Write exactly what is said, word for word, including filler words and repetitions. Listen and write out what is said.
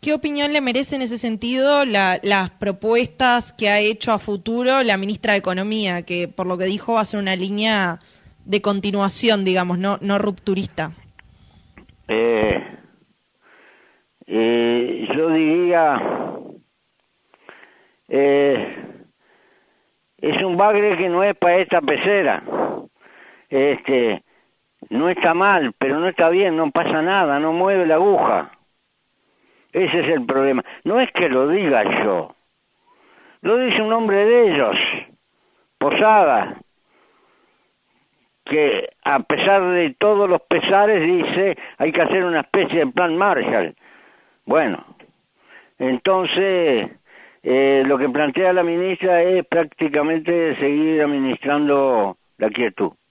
¿qué opinión le merece en ese sentido la, las propuestas que ha hecho a futuro la ministra de Economía, que por lo que dijo va a ser una línea de continuación, digamos, no, no rupturista? Eh, eh, yo diría, eh, es un bagre que no es para esta pecera. Este, no está mal, pero no está bien, no pasa nada, no mueve la aguja. Ese es el problema. No es que lo diga yo, lo dice un hombre de ellos, Posada, que a pesar de todos los pesares dice hay que hacer una especie de plan Marshall. Bueno, entonces eh, lo que plantea la ministra es prácticamente seguir administrando la quietud.